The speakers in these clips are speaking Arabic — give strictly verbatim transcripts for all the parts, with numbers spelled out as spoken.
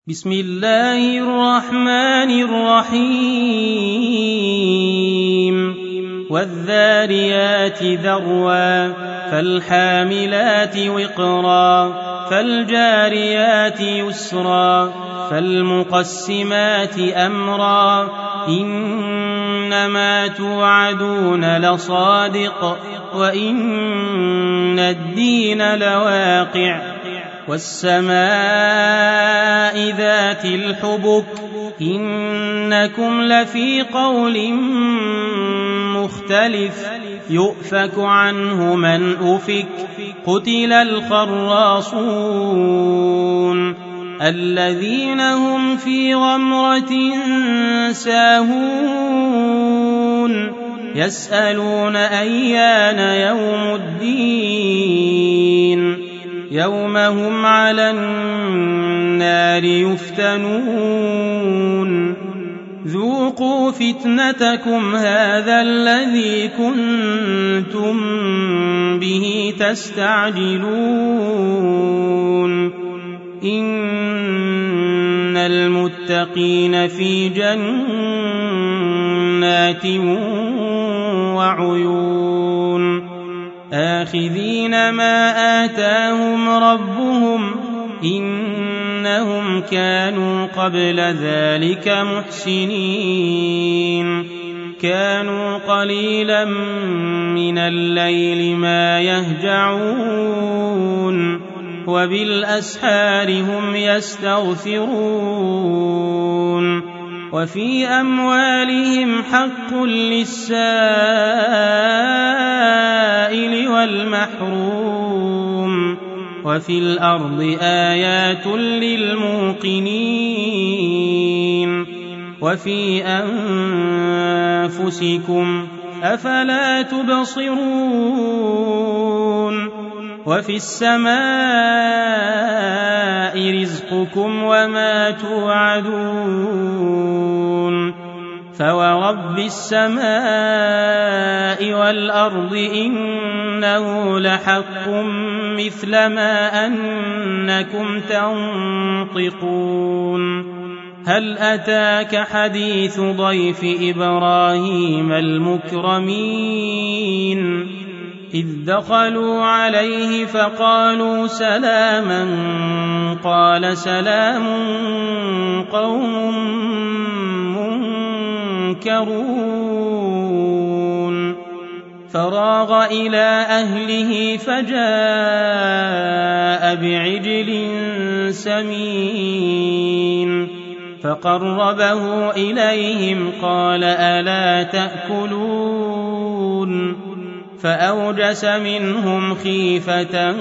بسم الله الرحمن الرحيم والذاريات ذروا فالحاملات وقرا فالجاريات يسرا فالمقسمات أمرا إنما توعدون لصادق وإن الدين لواقع والسماء ذات الحبك إنكم لفي قول مختلف يؤفك عنه من أفك قتل الخراصون الذين هم في غمرة ساهون يسألون أيان يوم الدين يوم هم على النار يفتنون ذوقوا فتنتكم هذا الذي كنتم به تستعجلون إن المتقين في جنات وعيون آخذين ما آتاهم ربهم إنهم كانوا قبل ذلك محسنين كانوا قليلا من الليل ما يهجعون وبالأسحار هم يستغفرون وفي أموالهم حق للسائل والمحروم وفي الأرض آيات للموقنين وفي أنفسكم أفلا تبصرون وفي السماء رزقكم وما توعدون فورب السماء والأرض إنه لحق مثل ما أنكم تنطقون هل أتاك حديث ضيف إبراهيم المكرمين إذ دخلوا عليه فقالوا سلاما قال سلام قوم منكرون فراغ إلى أهله فجاء بعجل سمين فقربه إليهم قال ألا تأكلون فأوجس منهم خيفة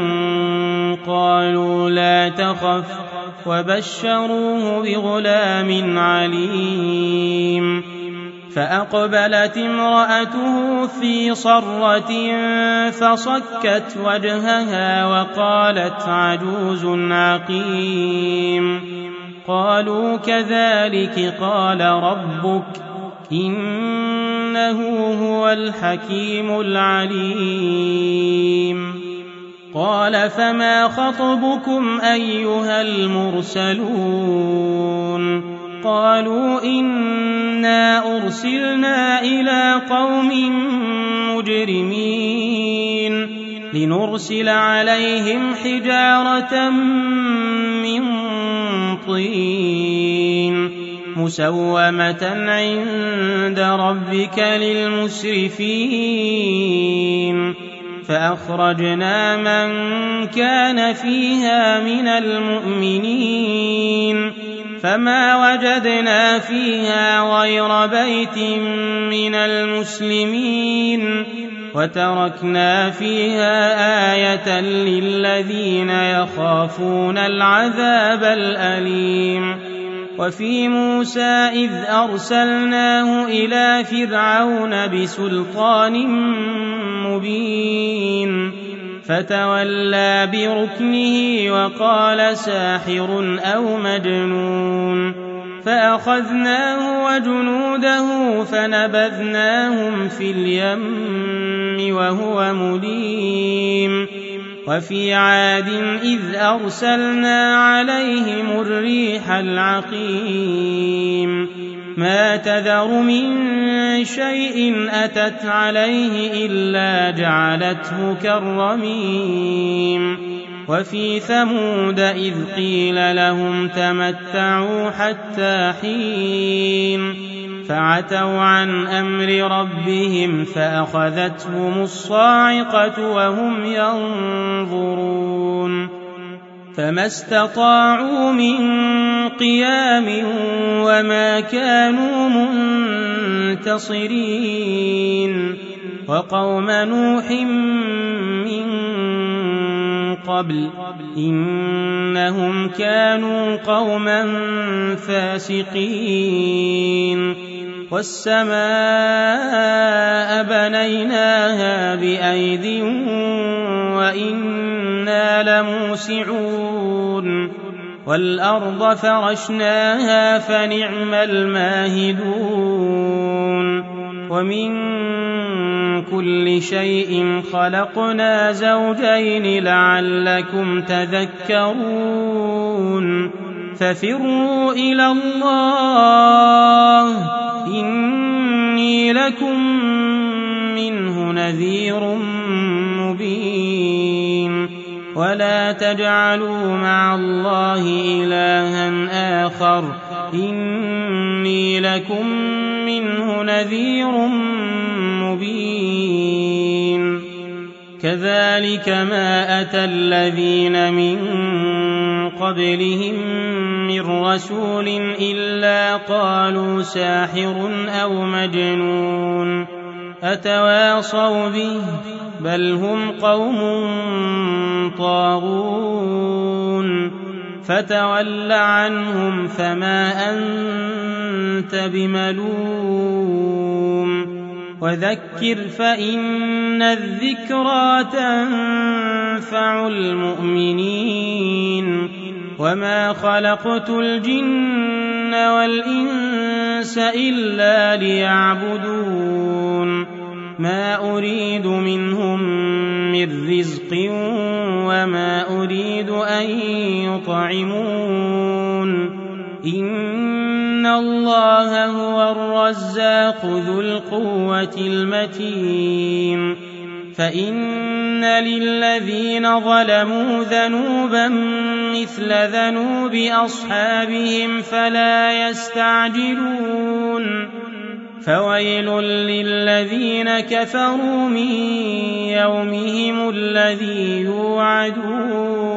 قالوا لا تخف وبشروه بغلام عليم فأقبلت امرأته في صرة فصكت وجهها وقالت عجوز عقيم قالوا كذلك قال ربك إنه هو الحكيم العليم قال فما خطبكم أيها المرسلون قالوا إنا أرسلنا إلى قوم مجرمين لنرسل عليهم حجارة من طين مسومة عند ربك للمسرفين فأخرجنا من كان فيها من المؤمنين فما وجدنا فيها غير بيت من المسلمين وتركنا فيها آية للذين يخافون العذاب الأليم وفي موسى إذ أرسلناه إلى فرعون بسلطان مبين فتولى بركنه وقال ساحر أو مجنون فأخذناه وجنوده فنبذناهم في اليم وهو مليم وفي عاد إذ أرسلنا عليهم الريح العقيم ما تذر من شيء أتت عليه إلا جعلته كالرميم وفي ثمود إذ قيل لهم تمتعوا حتى حين فعتوا عن أمر ربهم فأخذتهم الصاعقة وهم ينظرون فما استطاعوا من قيام وما كانوا منتصرين وقوم نوح من قبل إنهم كانوا قوما فاسقين والسماء بنيناها بأيد وإنا لموسعون والأرض فرشناها فنعم الماهدون ومن كل شيء خلقنا زوجين لعلكم تذكرون ففروا إلى الله إني لكم منه نذير مبين ولا تجعلوا مع الله إلها آخر إني لكم منه نذير مبين كذلك ما أتى الذين من قبلهم من رسول إلا قالوا ساحر أو مجنون أتواصوا به بل هم قوم طاغون فتول عنهم فما أنت بملوم وذكر فإن الذكرى تنفع المؤمنين وما خلقت الجن والإنس إلا ليعبدون ما أريد منهم من رزق وما أريد أن يطعمون إن الله هو الرزاق ذو القوة المتين فإن للذين ظلموا ذنوبا مثل ذنوب أصحابهم فلا يستعجلون فويل للذين كفروا من يومهم الذي يوعدون